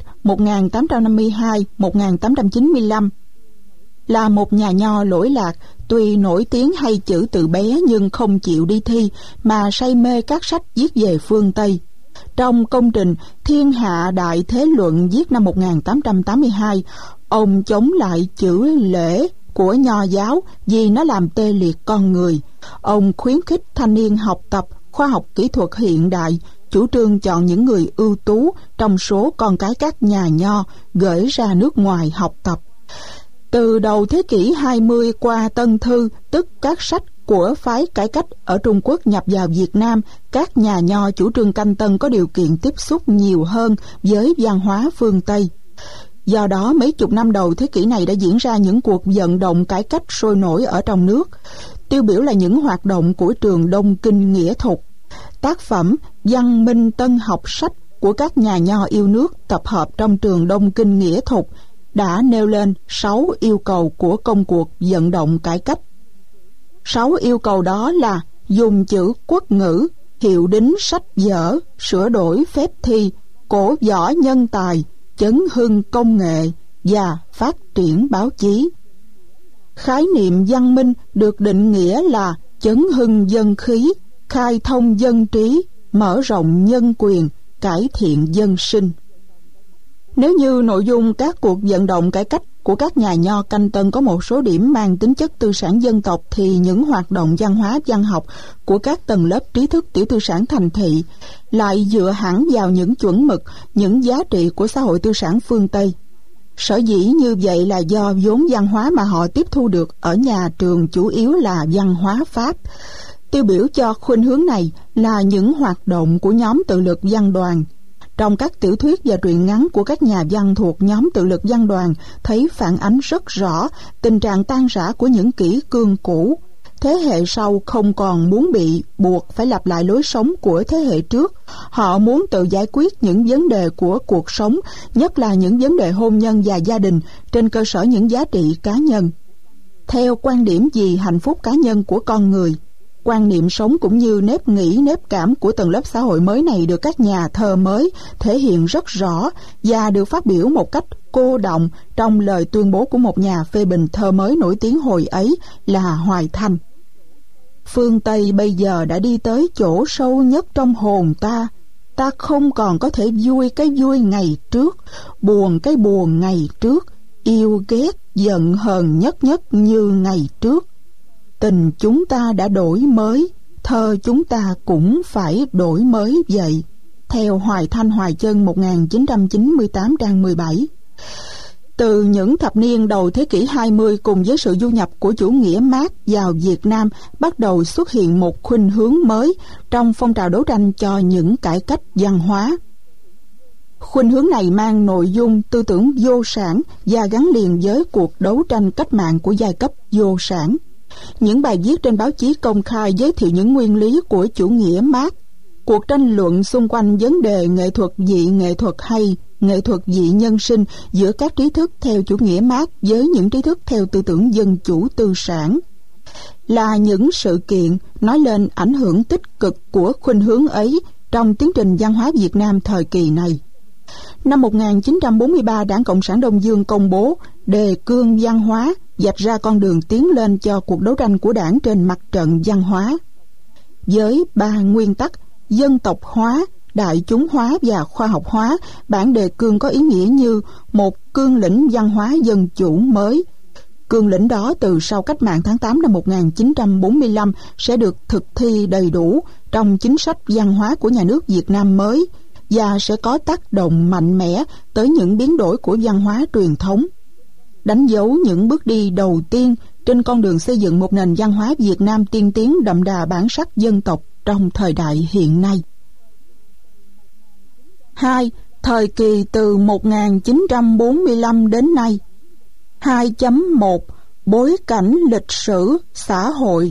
1852-1895 là một nhà nho lỗi lạc, tuy nổi tiếng hay chữ từ bé nhưng không chịu đi thi mà say mê các sách viết về phương Tây. Trong công trình Thiên Hạ Đại Thế Luận viết năm 1882, ông chống lại chữ lễ của nho giáo vì nó làm tê liệt con người. Ông khuyến khích thanh niên học tập khoa học kỹ thuật hiện đại, chủ trương chọn những người ưu tú trong số con cái các nhà nho gửi ra nước ngoài học tập. Từ đầu thế kỷ 20 qua Tân Thư, tức các sách của phái cải cách ở Trung Quốc nhập vào Việt Nam, các nhà nho chủ trương canh tân có điều kiện tiếp xúc nhiều hơn với văn hóa phương Tây. Do đó, mấy chục năm đầu thế kỷ này đã diễn ra những cuộc vận động cải cách sôi nổi ở trong nước. Tiêu biểu là những hoạt động của trường Đông Kinh Nghĩa Thục. Tác phẩm Văn Minh Tân học sách của các nhà nho yêu nước tập hợp trong trường Đông Kinh Nghĩa Thục đã nêu lên 6 yêu cầu của công cuộc vận động cải cách. 6 yêu cầu đó là dùng chữ quốc ngữ, hiệu đính sách vở, sửa đổi phép thi, cổ võ nhân tài, chấn hưng công nghệ và phát triển báo chí. Khái niệm văn minh được định nghĩa là chấn hưng dân khí, khai thông dân trí, mở rộng nhân quyền, cải thiện dân sinh. Nếu như nội dung các cuộc vận động cải cách của các nhà nho canh tân có một số điểm mang tính chất tư sản dân tộc, thì những hoạt động văn hóa văn học của các tầng lớp trí thức tiểu tư sản thành thị lại dựa hẳn vào những chuẩn mực, những giá trị của xã hội tư sản phương Tây. Sở dĩ như vậy là do vốn văn hóa mà họ tiếp thu được ở nhà trường chủ yếu là văn hóa Pháp. Tiêu biểu cho khuynh hướng này là những hoạt động của nhóm tự lực văn đoàn. Trong các tiểu thuyết và truyện ngắn của các nhà văn thuộc nhóm tự lực văn đoàn thấy phản ánh rất rõ tình trạng tan rã của những kỷ cương cũ. Thế hệ sau không còn muốn bị buộc phải lặp lại lối sống của thế hệ trước. Họ muốn tự giải quyết những vấn đề của cuộc sống, nhất là những vấn đề hôn nhân và gia đình, trên cơ sở những giá trị cá nhân. Theo quan điểm vì hạnh phúc cá nhân của con người, quan niệm sống cũng như nếp nghĩ, nếp cảm của tầng lớp xã hội mới này được các nhà thơ mới thể hiện rất rõ và được phát biểu một cách cô đọng trong lời tuyên bố của một nhà phê bình thơ mới nổi tiếng hồi ấy là Hoài Thanh. Phương Tây bây giờ đã đi tới chỗ sâu nhất trong hồn ta. Ta không còn có thể vui cái vui ngày trước, buồn cái buồn ngày trước, yêu ghét, giận hờn nhất nhất như ngày trước. Tình chúng ta đã đổi mới, thơ chúng ta cũng phải đổi mới vậy. Theo Hoài Thanh Hoài Chân 1998 trang 17. Từ những thập niên đầu thế kỷ 20, cùng với sự du nhập của chủ nghĩa Mác vào Việt Nam, bắt đầu xuất hiện một khuynh hướng mới trong phong trào đấu tranh cho những cải cách văn hóa. Khuynh hướng này mang nội dung tư tưởng vô sản và gắn liền với cuộc đấu tranh cách mạng của giai cấp vô sản. Những bài viết trên báo chí công khai giới thiệu những nguyên lý của chủ nghĩa Mác. Cuộc tranh luận xung quanh vấn đề nghệ thuật vị nghệ thuật hay nghệ thuật vị nhân sinh giữa các trí thức theo chủ nghĩa Mác với những trí thức theo tư tưởng dân chủ tư sản là những sự kiện nói lên ảnh hưởng tích cực của khuynh hướng ấy trong tiến trình văn hóa Việt Nam thời kỳ này. Năm 1943, Đảng Cộng sản Đông Dương công bố đề cương văn hóa, vạch ra con đường tiến lên cho cuộc đấu tranh của đảng trên mặt trận văn hóa. Với 3 nguyên tắc dân tộc hóa, đại chúng hóa và khoa học hóa, bản đề cương có ý nghĩa như một cương lĩnh văn hóa dân chủ mới. Cương lĩnh đó từ sau cách mạng tháng 8 năm 1945 sẽ được thực thi đầy đủ trong chính sách văn hóa của nhà nước Việt Nam mới và sẽ có tác động mạnh mẽ tới những biến đổi của văn hóa truyền thống, đánh dấu những bước đi đầu tiên trên con đường xây dựng một nền văn hóa Việt Nam tiên tiến đậm đà bản sắc dân tộc trong thời đại hiện nay. 2. Thời kỳ từ 1945 đến nay. 2.1 Bối cảnh lịch sử xã hội.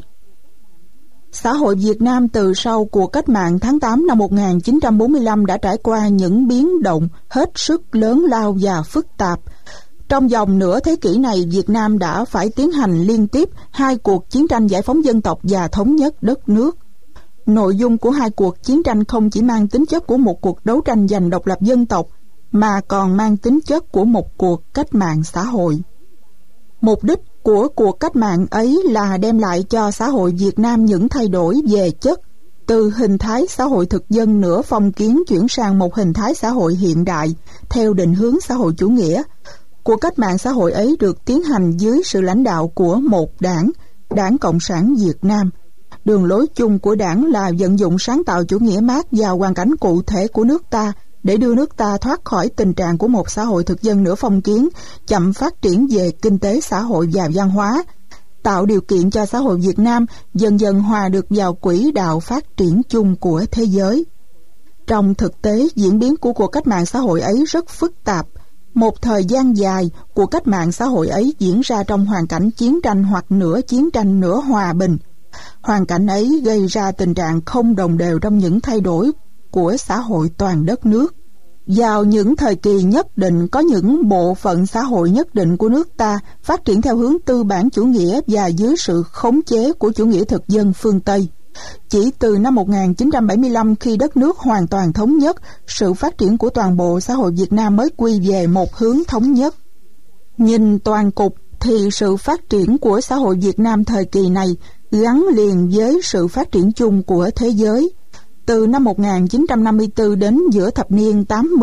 Xã hội Việt Nam từ sau cuộc cách mạng tháng 8 năm 1945 đã trải qua những biến động hết sức lớn lao và phức tạp. Trong vòng nửa thế kỷ này, Việt Nam đã phải tiến hành liên tiếp 2 cuộc chiến tranh giải phóng dân tộc và thống nhất đất nước. Nội dung của 2 cuộc chiến tranh không chỉ mang tính chất của một cuộc đấu tranh giành độc lập dân tộc, mà còn mang tính chất của một cuộc cách mạng xã hội. Mục đích của cuộc cách mạng ấy là đem lại cho xã hội Việt Nam những thay đổi về chất, từ hình thái xã hội thực dân nửa phong kiến chuyển sang một hình thái xã hội hiện đại, theo định hướng xã hội chủ nghĩa. Cuộc cách mạng xã hội ấy được tiến hành dưới sự lãnh đạo của một đảng, Đảng Cộng sản Việt Nam. Đường lối chung của đảng là vận dụng sáng tạo chủ nghĩa Mác vào hoàn cảnh cụ thể của nước ta để đưa nước ta thoát khỏi tình trạng của một xã hội thực dân nửa phong kiến, chậm phát triển về kinh tế xã hội và văn hóa, tạo điều kiện cho xã hội Việt Nam dần dần hòa được vào quỹ đạo phát triển chung của thế giới. Trong thực tế, diễn biến của cuộc cách mạng xã hội ấy rất phức tạp. Một thời gian dài, cuộc cách mạng xã hội ấy diễn ra trong hoàn cảnh chiến tranh hoặc nửa chiến tranh nửa hòa bình. Hoàn cảnh ấy gây ra tình trạng không đồng đều trong những thay đổi của xã hội toàn đất nước. Vào những thời kỳ nhất định, có những bộ phận xã hội nhất định của nước ta phát triển theo hướng tư bản chủ nghĩa và dưới sự khống chế của chủ nghĩa thực dân phương Tây. Chỉ từ năm 1975, khi đất nước hoàn toàn thống nhất, sự phát triển của toàn bộ xã hội Việt Nam mới quy về một hướng thống nhất. Nhìn toàn cục thì sự phát triển của xã hội Việt Nam thời kỳ này gắn liền với sự phát triển chung của thế giới. Từ năm 1954 đến giữa thập niên 80,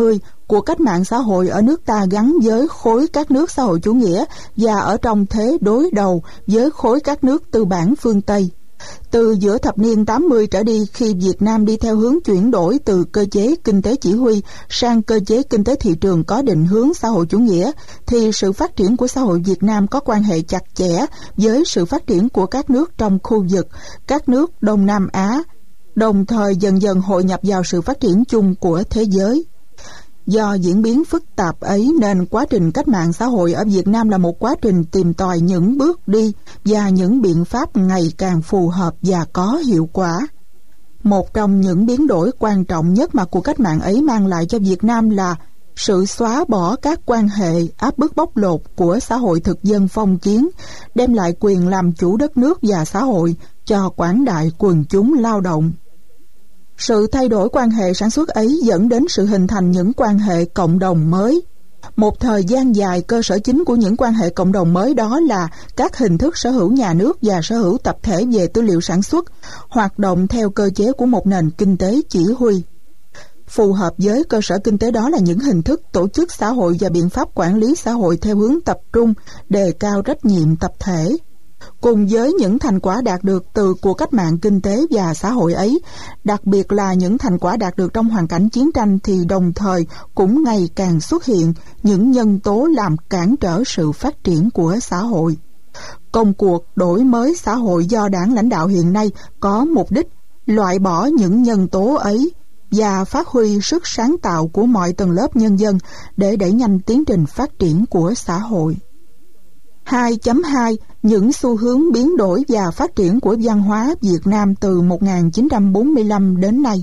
cuộc cách mạng xã hội ở nước ta gắn với khối các nước xã hội chủ nghĩa và ở trong thế đối đầu với khối các nước tư bản phương Tây. Từ giữa thập niên 80 trở đi, khi Việt Nam đi theo hướng chuyển đổi từ cơ chế kinh tế chỉ huy sang cơ chế kinh tế thị trường có định hướng xã hội chủ nghĩa, thì sự phát triển của xã hội Việt Nam có quan hệ chặt chẽ với sự phát triển của các nước trong khu vực, các nước Đông Nam Á, đồng thời dần dần hội nhập vào sự phát triển chung của thế giới. Do diễn biến phức tạp ấy nên quá trình cách mạng xã hội ở Việt Nam là một quá trình tìm tòi những bước đi và những biện pháp ngày càng phù hợp và có hiệu quả. Một trong những biến đổi quan trọng nhất mà cuộc cách mạng ấy mang lại cho Việt Nam là sự xóa bỏ các quan hệ áp bức bóc lột của xã hội thực dân phong kiến, đem lại quyền làm chủ đất nước và xã hội cho quảng đại quần chúng lao động. Sự thay đổi quan hệ sản xuất ấy dẫn đến sự hình thành những quan hệ cộng đồng mới. Một thời gian dài, cơ sở chính của những quan hệ cộng đồng mới đó là các hình thức sở hữu nhà nước và sở hữu tập thể về tư liệu sản xuất, hoạt động theo cơ chế của một nền kinh tế chỉ huy. Phù hợp với cơ sở kinh tế đó là những hình thức tổ chức xã hội và biện pháp quản lý xã hội theo hướng tập trung, đề cao trách nhiệm tập thể. Cùng với những thành quả đạt được từ cuộc cách mạng kinh tế và xã hội ấy, đặc biệt là những thành quả đạt được trong hoàn cảnh chiến tranh, thì đồng thời cũng ngày càng xuất hiện những nhân tố làm cản trở sự phát triển của xã hội. Công cuộc đổi mới xã hội do Đảng lãnh đạo hiện nay có mục đích loại bỏ những nhân tố ấy và phát huy sức sáng tạo của mọi tầng lớp nhân dân để đẩy nhanh tiến trình phát triển của xã hội. 2.2 Những xu hướng biến đổi và phát triển của văn hóa Việt Nam từ 1945 đến nay.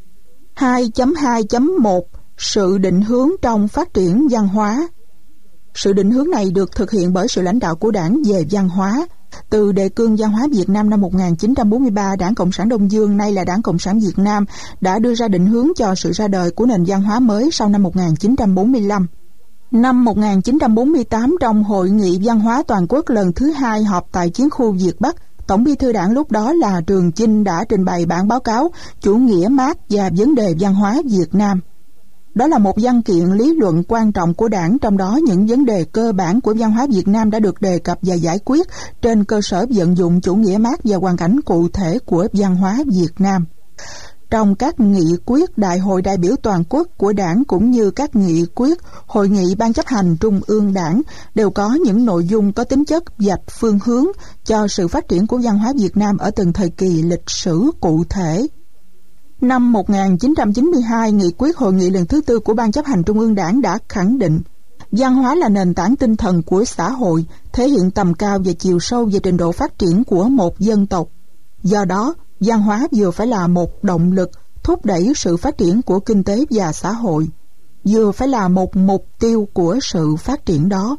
2.2.1 Sự định hướng trong phát triển văn hóa. Sự định hướng này được thực hiện bởi sự lãnh đạo của Đảng về văn hóa. Từ đề cương văn hóa Việt Nam năm 1943, Đảng Cộng sản Đông Dương, nay là Đảng Cộng sản Việt Nam, đã đưa ra định hướng cho sự ra đời của nền văn hóa mới sau năm 1945. Năm 1948, trong Hội nghị Văn hóa Toàn quốc lần thứ 2 họp tại Chiến khu Việt Bắc, Tổng bí thư Đảng lúc đó là Trường Chinh đã trình bày bản báo cáo Chủ nghĩa Mác và vấn đề văn hóa Việt Nam. Đó là một văn kiện lý luận quan trọng của Đảng, trong đó những vấn đề cơ bản của văn hóa Việt Nam đã được đề cập và giải quyết trên cơ sở vận dụng chủ nghĩa Mác và hoàn cảnh cụ thể của văn hóa Việt Nam. Trong các nghị quyết Đại hội đại biểu toàn quốc của Đảng cũng như các nghị quyết Hội nghị Ban chấp hành Trung ương Đảng đều có những nội dung có tính chất vạch phương hướng cho sự phát triển của văn hóa Việt Nam ở từng thời kỳ lịch sử cụ thể. Năm 1992, nghị quyết Hội nghị lần thứ 4 của Ban chấp hành Trung ương Đảng đã khẳng định văn hóa là nền tảng tinh thần của xã hội, thể hiện tầm cao và chiều sâu về trình độ phát triển của một dân tộc. Do đó, văn hóa vừa phải là một động lực thúc đẩy sự phát triển của kinh tế và xã hội, vừa phải là một mục tiêu của sự phát triển đó.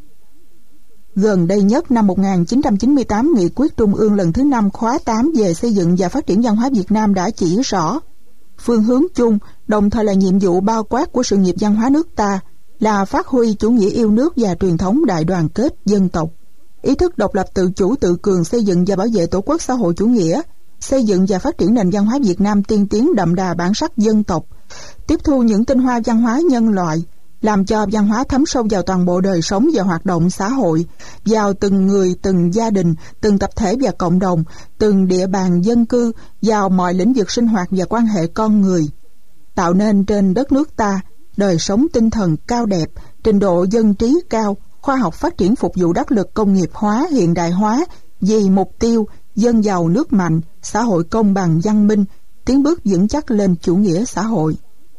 Gần đây nhất, năm 1998, Nghị quyết Trung ương lần thứ 5 khóa 8 về xây dựng và phát triển văn hóa Việt Nam đã chỉ rõ phương hướng chung, đồng thời là nhiệm vụ bao quát của sự nghiệp văn hóa nước ta là phát huy chủ nghĩa yêu nước và truyền thống đại đoàn kết dân tộc, ý thức độc lập tự chủ tự cường, xây dựng và bảo vệ tổ quốc xã hội chủ nghĩa, xây dựng và phát triển nền văn hóa Việt Nam tiên tiến đậm đà bản sắc dân tộc, tiếp thu những tinh hoa văn hóa nhân loại, làm cho văn hóa thấm sâu vào toàn bộ đời sống và hoạt động xã hội, vào từng người, từng gia đình, từng tập thể và cộng đồng, từng địa bàn dân cư, vào mọi lĩnh vực sinh hoạt và quan hệ con người, tạo nên trên đất nước ta đời sống tinh thần cao đẹp, trình độ dân trí cao, khoa học phát triển phục vụ đắc lực công nghiệp hóa, hiện đại hóa, vì mục tiêu dân giàu nước mạnh, xã hội công bằng văn minh, tiến bước vững chắc lên chủ nghĩa xã hội.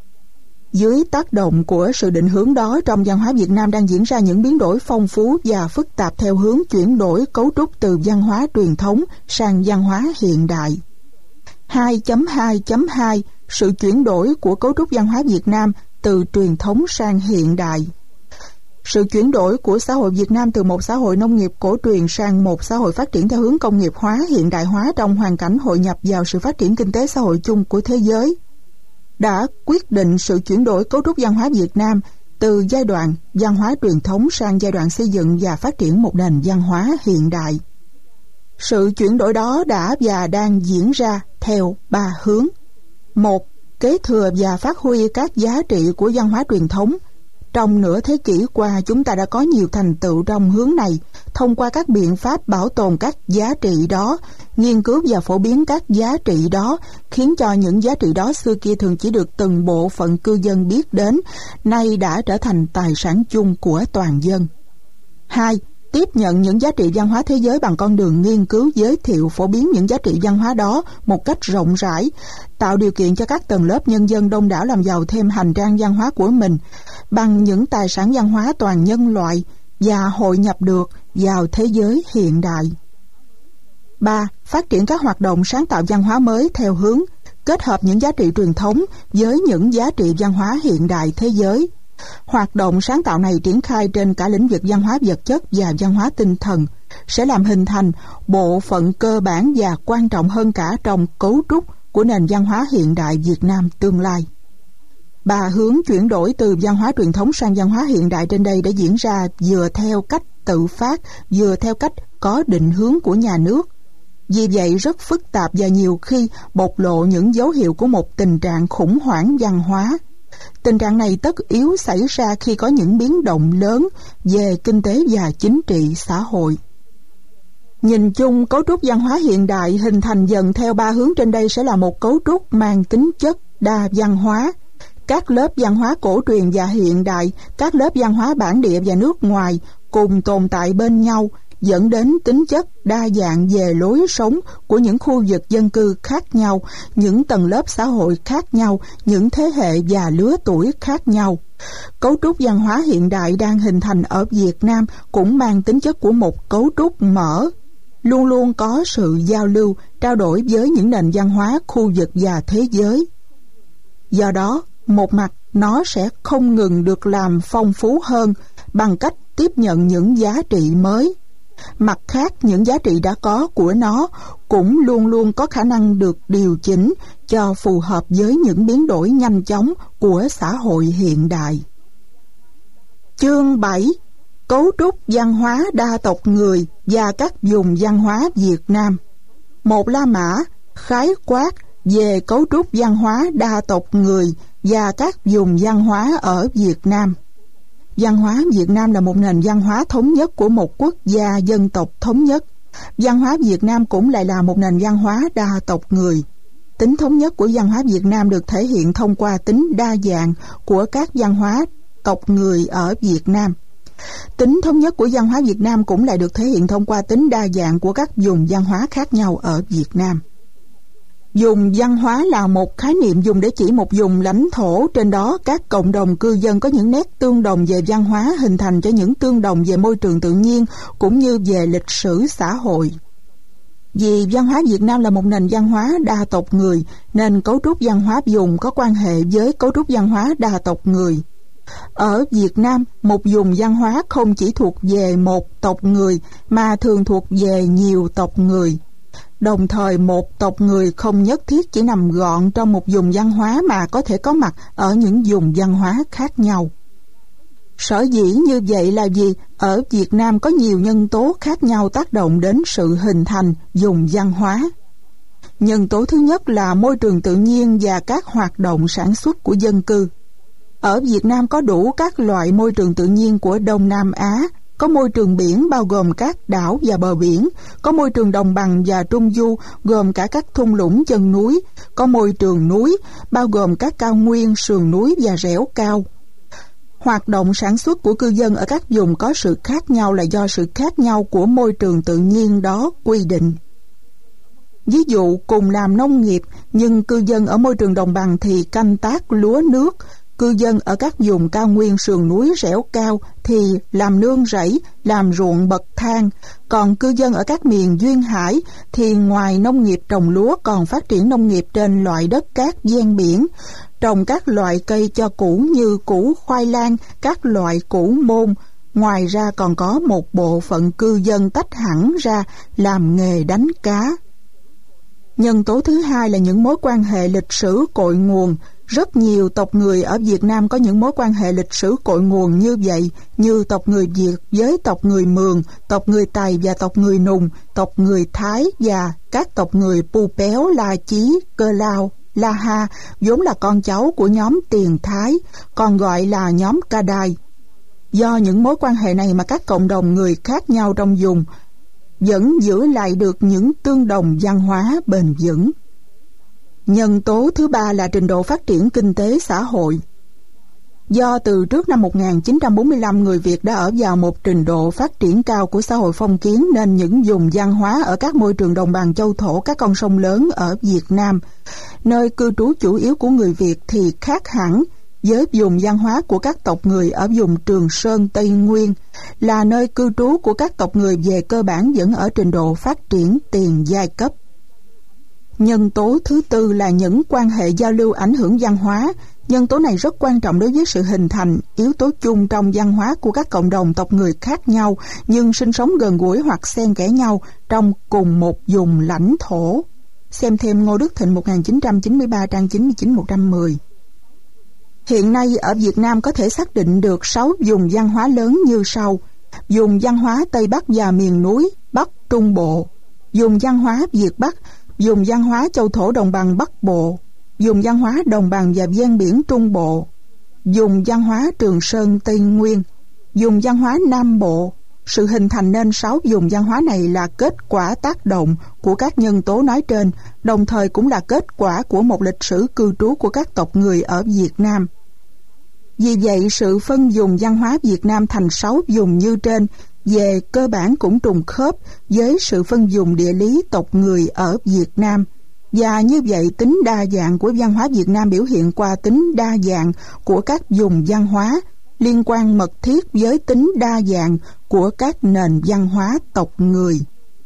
Dưới tác động của sự định hướng đó, trong văn hóa Việt Nam đang diễn ra những biến đổi phong phú và phức tạp theo hướng chuyển đổi cấu trúc từ văn hóa truyền thống sang văn hóa hiện đại. 2.2.2 Sự chuyển đổi của cấu trúc văn hóa Việt Nam từ truyền thống sang hiện đại. Sự chuyển đổi của xã hội Việt Nam từ một xã hội nông nghiệp cổ truyền sang một xã hội phát triển theo hướng công nghiệp hóa, hiện đại hóa trong hoàn cảnh hội nhập vào sự phát triển kinh tế xã hội chung của thế giới đã quyết định sự chuyển đổi cấu trúc văn hóa Việt Nam từ giai đoạn văn hóa truyền thống sang giai đoạn xây dựng và phát triển một nền văn hóa hiện đại. Sự chuyển đổi đó đã và đang diễn ra theo 3 hướng. 1. Kế thừa và phát huy các giá trị của văn hóa truyền thống, Trong nửa thế kỷ qua, chúng ta đã có nhiều thành tựu trong hướng này, thông qua các biện pháp bảo tồn các giá trị đó, nghiên cứu và phổ biến các giá trị đó, khiến cho những giá trị đó xưa kia thường chỉ được từng bộ phận cư dân biết đến, nay đã trở thành tài sản chung của toàn dân. 2. Tiếp nhận những giá trị văn hóa thế giới bằng con đường nghiên cứu, giới thiệu, phổ biến những giá trị văn hóa đó một cách rộng rãi, tạo điều kiện cho các tầng lớp nhân dân đông đảo làm giàu thêm hành trang văn hóa của mình bằng những tài sản văn hóa toàn nhân loại và hội nhập được vào thế giới hiện đại. 3. Phát triển các hoạt động sáng tạo văn hóa mới theo hướng kết hợp những giá trị truyền thống với những giá trị văn hóa hiện đại thế giới. Hoạt động sáng tạo này triển khai trên cả lĩnh vực văn hóa vật chất và văn hóa tinh thần, sẽ làm hình thành bộ phận cơ bản và quan trọng hơn cả trong cấu trúc của nền văn hóa hiện đại Việt Nam tương lai. 3. Hướng chuyển đổi từ văn hóa truyền thống sang văn hóa hiện đại trên đây đã diễn ra vừa theo cách tự phát, vừa theo cách có định hướng của nhà nước. Vì vậy rất phức tạp và nhiều khi bộc lộ những dấu hiệu của một tình trạng khủng hoảng văn hóa. Tình trạng này tất yếu xảy ra khi có những biến động lớn về kinh tế và chính trị xã hội. Nhìn chung, cấu trúc văn hóa hiện đại hình thành dần theo 3 hướng trên đây sẽ là một cấu trúc mang tính chất đa văn hóa. Các lớp văn hóa cổ truyền và hiện đại, các lớp văn hóa bản địa và nước ngoài cùng tồn tại bên nhau, dẫn đến tính chất đa dạng về lối sống của những khu vực dân cư khác nhau, những tầng lớp xã hội khác nhau, những thế hệ và lứa tuổi khác nhau. Cấu trúc văn hóa hiện đại đang hình thành ở Việt Nam cũng mang tính chất của một cấu trúc mở, luôn luôn có sự giao lưu, trao đổi với những nền văn hóa, khu vực và thế giới. Do đó, một mặt nó sẽ không ngừng được làm phong phú hơn bằng cách tiếp nhận những giá trị mới. Mặt khác, những giá trị đã có của nó cũng luôn luôn có khả năng được điều chỉnh cho phù hợp với những biến đổi nhanh chóng của xã hội hiện đại. Chương 7. Cấu trúc văn hóa đa tộc người và các vùng văn hóa Việt Nam. Một La Mã khái quát về cấu trúc văn hóa đa tộc người và các vùng văn hóa ở Việt Nam. Văn hóa Việt Nam là một nền văn hóa thống nhất của một quốc gia dân tộc thống nhất. Văn hóa Việt Nam cũng lại là một nền văn hóa đa tộc người. Tính thống nhất của văn hóa Việt Nam được thể hiện thông qua tính đa dạng của các văn hóa tộc người ở Việt Nam. Tính thống nhất của văn hóa Việt Nam cũng lại được thể hiện thông qua tính đa dạng của các vùng văn hóa khác nhau ở Việt Nam. Vùng văn hóa là một khái niệm dùng để chỉ một vùng lãnh thổ, trên đó các cộng đồng cư dân có những nét tương đồng về văn hóa hình thành cho những tương đồng về môi trường tự nhiên cũng như về lịch sử xã hội. Vì văn hóa Việt Nam là một nền văn hóa đa tộc người, nên cấu trúc văn hóa vùng có quan hệ với cấu trúc văn hóa đa tộc người. Ở Việt Nam, một vùng văn hóa không chỉ thuộc về một tộc người mà thường thuộc về nhiều tộc người. Đồng thời, một tộc người không nhất thiết chỉ nằm gọn trong một vùng văn hóa mà có thể có mặt ở những vùng văn hóa khác nhau. Sở dĩ như vậy là vì ở Việt Nam có nhiều nhân tố khác nhau tác động đến sự hình thành vùng văn hóa. Nhân tố thứ nhất là môi trường tự nhiên và các hoạt động sản xuất của dân cư. Ở Việt Nam có đủ các loại môi trường tự nhiên của Đông Nam Á. Có môi trường biển bao gồm các đảo và bờ biển, có môi trường đồng bằng và trung du gồm cả các thung lũng chân núi, có môi trường núi bao gồm các cao nguyên, sườn núi và rẻo cao. Hoạt động sản xuất của cư dân ở các vùng có sự khác nhau là do sự khác nhau của môi trường tự nhiên đó quy định. Ví dụ, cùng làm nông nghiệp, nhưng cư dân ở môi trường đồng bằng thì canh tác lúa nước, cư dân ở các vùng cao nguyên sườn núi rẻo cao thì làm nương rẫy, làm ruộng bậc thang, còn cư dân ở các miền duyên hải thì ngoài nông nghiệp trồng lúa còn phát triển nông nghiệp trên loại đất cát ven biển, trồng các loại cây cho củ như củ khoai lang, các loại củ môn. Ngoài ra còn có một bộ phận cư dân tách hẳn ra làm nghề đánh cá. Nhân tố thứ hai là những mối quan hệ lịch sử cội nguồn. Rất nhiều tộc người ở Việt Nam có những mối quan hệ lịch sử cội nguồn như vậy, như tộc người Việt với tộc người Mường, tộc người Tày và tộc người Nùng, tộc người Thái và các tộc người Pu Péo, La Chí, Cơ Lao, La Ha, vốn là con cháu của nhóm Tiền Thái, còn gọi là nhóm Ca Đai. Do những mối quan hệ này mà các cộng đồng người khác nhau trong vùng vẫn giữ lại được những tương đồng văn hóa bền vững. Nhân tố thứ ba là trình độ phát triển kinh tế xã hội. Do từ trước năm 1945 người Việt đã ở vào một trình độ phát triển cao của xã hội phong kiến, nên những vùng văn hóa ở các môi trường đồng bằng châu thổ các con sông lớn ở Việt Nam, nơi cư trú chủ yếu của người Việt, thì khác hẳn với vùng văn hóa của các tộc người ở vùng Trường Sơn, Tây Nguyên, là nơi cư trú của các tộc người về cơ bản vẫn ở trình độ phát triển tiền giai cấp. Nhân tố thứ tư là những quan hệ giao lưu ảnh hưởng văn hóa. Nhân tố này rất quan trọng đối với sự hình thành yếu tố chung trong văn hóa của các cộng đồng tộc người khác nhau nhưng sinh sống gần gũi hoặc xen kẽ nhau trong cùng một vùng lãnh thổ. Xem thêm Ngô Đức Thịnh 1993 trang 99-110. Hiện nay ở Việt Nam có thể xác định được 6 vùng văn hóa lớn như sau: vùng văn hóa Tây Bắc và miền núi Bắc Trung Bộ, vùng văn hóa Việt Bắc, vùng văn hóa châu thổ đồng bằng Bắc Bộ, vùng văn hóa đồng bằng và ven biển Trung Bộ, vùng văn hóa Trường Sơn Tây Nguyên, vùng văn hóa Nam Bộ. Sự hình thành nên 6 vùng văn hóa này là kết quả tác động của các nhân tố nói trên, đồng thời cũng là kết quả của một lịch sử cư trú của các tộc người ở Việt Nam. Vì vậy, sự phân vùng văn hóa Việt Nam thành 6 vùng như trên về cơ bản cũng trùng khớp với sự phân vùng địa lý tộc người ở Việt Nam. Và như vậy, tính đa dạng của văn hóa Việt Nam biểu hiện qua tính đa dạng của các vùng văn hóa, liên quan mật thiết với tính đa dạng của các nền văn hóa tộc người.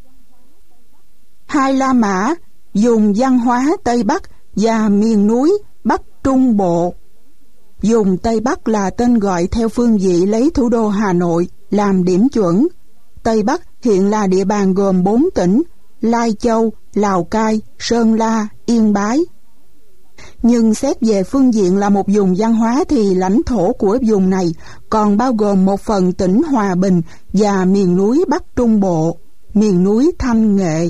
Hai La Mã, vùng văn hóa Tây Bắc và miền núi Bắc Trung Bộ. Vùng Tây Bắc là tên gọi theo phương vị lấy thủ đô Hà Nội làm điểm chuẩn. Tây Bắc hiện là địa bàn gồm 4 tỉnh: Lai Châu, Lào Cai, Sơn La, Yên Bái. Nhưng xét về phương diện là một vùng văn hóa thì lãnh thổ của vùng này còn bao gồm một phần tỉnh Hòa Bình và miền núi Bắc Trung Bộ, miền núi Thanh Nghệ.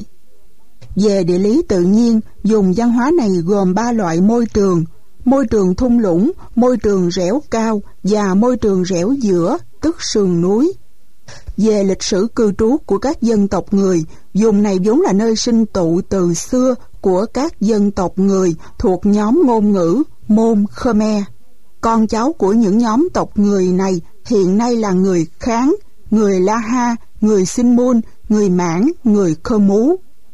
Về địa lý tự nhiên, vùng văn hóa này gồm 3 loại môi trường thung lũng, môi trường rẻo cao và môi trường rẻo giữa, tức sườn núi. Về lịch sử cư trú của các dân tộc người, vùng này vốn là nơi sinh tụ từ xưa của các dân tộc người thuộc nhóm ngôn ngữ Môn Khmer. Con cháu của những nhóm tộc người này hiện nay là người Kháng, người La Ha, người Sinh Mun, người Mãn, người Khơ Mú.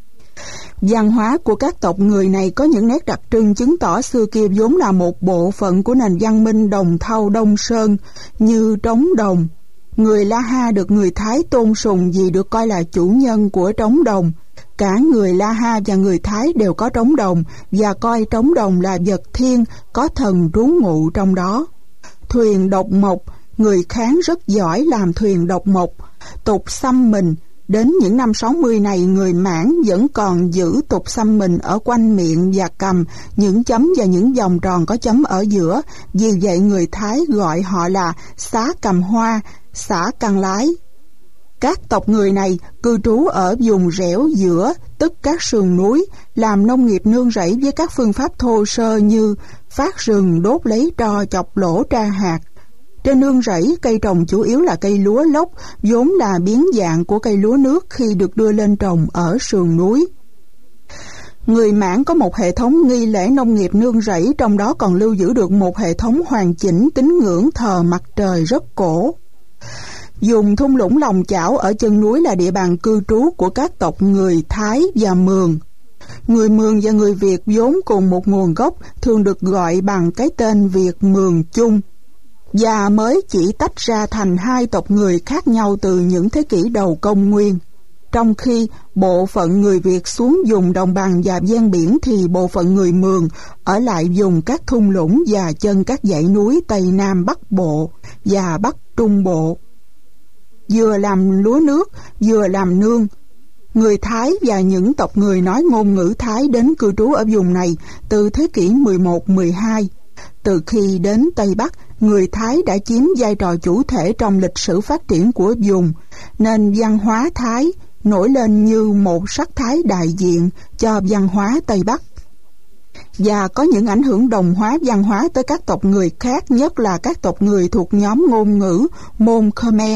Văn hóa của các tộc người này có những nét đặc trưng chứng tỏ xưa kia vốn là một bộ phận của nền văn minh Đồng Thau Đông Sơn, như trống đồng. Người La Ha được người Thái tôn sùng vì được coi là chủ nhân của trống đồng. Cả người La Ha và người Thái đều có trống đồng và coi trống đồng là vật thiêng, có thần trú ngụ trong đó. Thuyền độc mộc, người Kháng rất giỏi làm thuyền độc mộc, tục xăm mình. Đến những năm 60 này, người Mãn vẫn còn giữ tục xăm mình ở quanh miệng và cằm, những chấm và những vòng tròn có chấm ở giữa. Vì vậy người Thái gọi họ là xá cầm hoa, xả căng lái. Các tộc người này cư trú ở vùng rẻo giữa, tức các sườn núi, làm nông nghiệp nương rẫy với các phương pháp thô sơ như phát rừng, đốt lấy tro, chọc lỗ tra hạt. Trên nương rẫy, cây trồng chủ yếu là cây lúa lốc, vốn là biến dạng của cây lúa nước khi được đưa lên trồng ở sườn núi. Người Mãn có một hệ thống nghi lễ nông nghiệp nương rẫy, trong đó còn lưu giữ được một hệ thống hoàn chỉnh tín ngưỡng thờ mặt trời rất cổ. Vùng thung lũng Lòng Chảo ở chân núi là địa bàn cư trú của các tộc người Thái và Mường. Người Mường và người Việt vốn cùng một nguồn gốc, thường được gọi bằng cái tên Việt Mường chung, và mới chỉ tách ra thành 2 tộc người khác nhau từ những thế kỷ đầu công nguyên. Trong khi bộ phận người Việt xuống vùng đồng bằng và ven biển thì bộ phận người Mường ở lại vùng các thung lũng và chân các dãy núi Tây Nam Bắc Bộ và Bắc Trung Bộ. Vừa làm lúa nước, vừa làm nương. Người Thái và những tộc người nói ngôn ngữ Thái đến cư trú ở vùng này từ thế kỷ 11-12. Từ khi đến Tây Bắc, người Thái đã chiếm vai trò chủ thể trong lịch sử phát triển của vùng, nên văn hóa Thái nổi lên như một sắc thái đại diện cho văn hóa Tây Bắc. và có những ảnh hưởng đồng hóa văn hóa tới các tộc người khác, nhất là các tộc người thuộc nhóm ngôn ngữ Môn Khmer.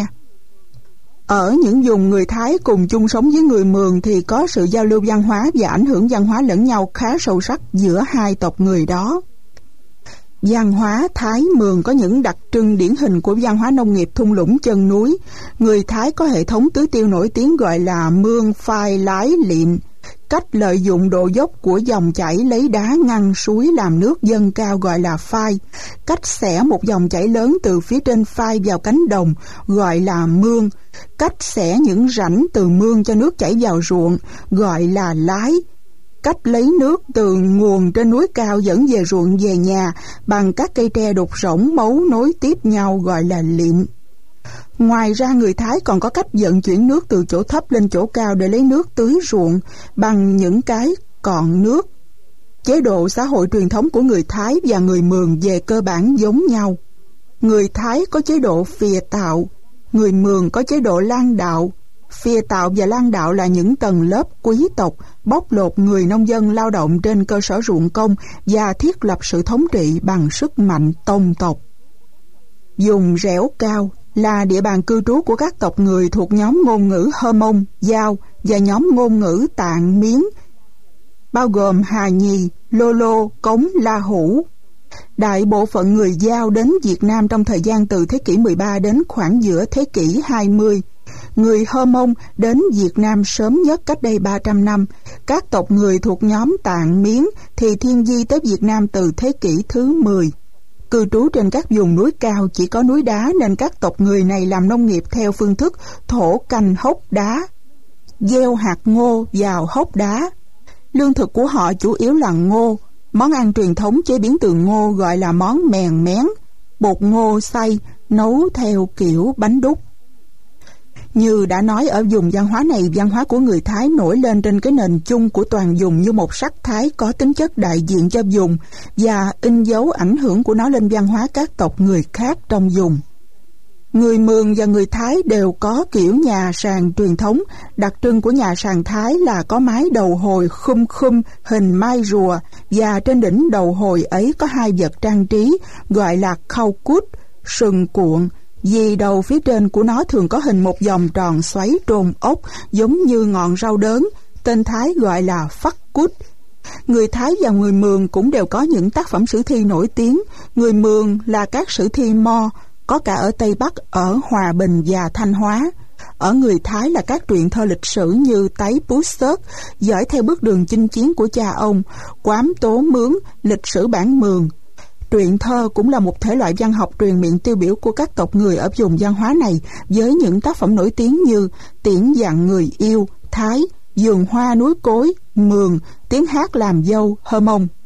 Ở những vùng người Thái cùng chung sống với người Mường thì có sự giao lưu văn hóa và ảnh hưởng văn hóa lẫn nhau khá sâu sắc giữa hai tộc người đó. Văn hóa Thái Mường có những đặc trưng điển hình của văn hóa nông nghiệp thung lũng chân núi. Người Thái có hệ thống tưới tiêu nổi tiếng gọi là mương phai lái liệm, cách lợi dụng độ dốc của dòng chảy lấy đá ngăn suối làm nước dâng cao gọi là phai, cách xẻ một dòng chảy lớn từ phía trên phai vào cánh đồng gọi là mương, cách xẻ những rãnh từ mương cho nước chảy vào ruộng gọi là lái, cách lấy nước từ nguồn trên núi cao dẫn về ruộng về nhà bằng các cây tre đục rỗng mấu nối tiếp nhau gọi là liệm. Ngoài ra, người Thái còn có cách vận chuyển nước từ chỗ thấp lên chỗ cao để lấy nước tưới ruộng bằng những cái cọn nước. Chế độ xã hội truyền thống của người Thái và người Mường về cơ bản giống nhau. Người Thái có chế độ phìa tạo, người Mường có chế độ lang đạo. Phìa tạo và lang đạo là những tầng lớp quý tộc bóc lột người nông dân lao động trên cơ sở ruộng công và thiết lập sự thống trị bằng sức mạnh tông tộc. Vùng Rẻo Cao là địa bàn cư trú của các tộc người thuộc nhóm ngôn ngữ Hơ Mông, Dao và nhóm ngôn ngữ Tạng Miến, bao gồm Hà Nhì, Lô Lô, Cống, La Hủ. Đại bộ phận người Dao đến Việt Nam trong thời gian từ thế kỷ 13 đến khoảng giữa thế kỷ 20. Người Hơ Mông đến Việt Nam sớm nhất cách đây 300 năm. Các tộc người thuộc nhóm Tạng Miến thì thiên di tới Việt Nam từ thế kỷ thứ 10. Cư trú trên các vùng núi cao chỉ có núi đá nên các tộc người này làm nông nghiệp theo phương thức thổ canh hốc đá, gieo hạt ngô vào hốc đá. Lương thực của họ chủ yếu là ngô. Món ăn truyền thống chế biến từ ngô gọi là món mèn mén, bột ngô xay, nấu theo kiểu bánh đúc. Như đã nói, ở vùng văn hóa này, văn hóa của người Thái nổi lên trên cái nền chung của toàn vùng như một sắc thái có tính chất đại diện cho vùng và in dấu ảnh hưởng của nó lên văn hóa các tộc người khác trong vùng. Người Mường và người Thái đều có kiểu nhà sàn truyền thống. Đặc trưng của nhà sàn Thái là có mái đầu hồi khum khum hình mai rùa và trên đỉnh đầu hồi ấy có hai vật trang trí gọi là khâu cút, sừng cuộn. Vì đầu phía trên của nó thường có hình một vòng tròn xoáy trồn ốc giống như ngọn rau đớn, tên Thái gọi là phắc cút. Người Thái và người Mường cũng đều có những tác phẩm sử thi nổi tiếng. Người Mường là các sử thi Mo, có cả ở Tây Bắc, ở Hòa Bình và Thanh Hóa. Ở người Thái là các truyện thơ lịch sử như Táy Pú Sớt, dõi theo bước đường chinh chiến của cha ông, Quám Tố Mướn, lịch sử bản Mường. Truyện thơ cũng là một thể loại văn học truyền miệng tiêu biểu của các tộc người ở vùng văn hóa này, với những tác phẩm nổi tiếng như Tiễn dặn người yêu, Thái, Vườn hoa núi cối, Mường, Tiếng hát làm dâu, Hơ Mông.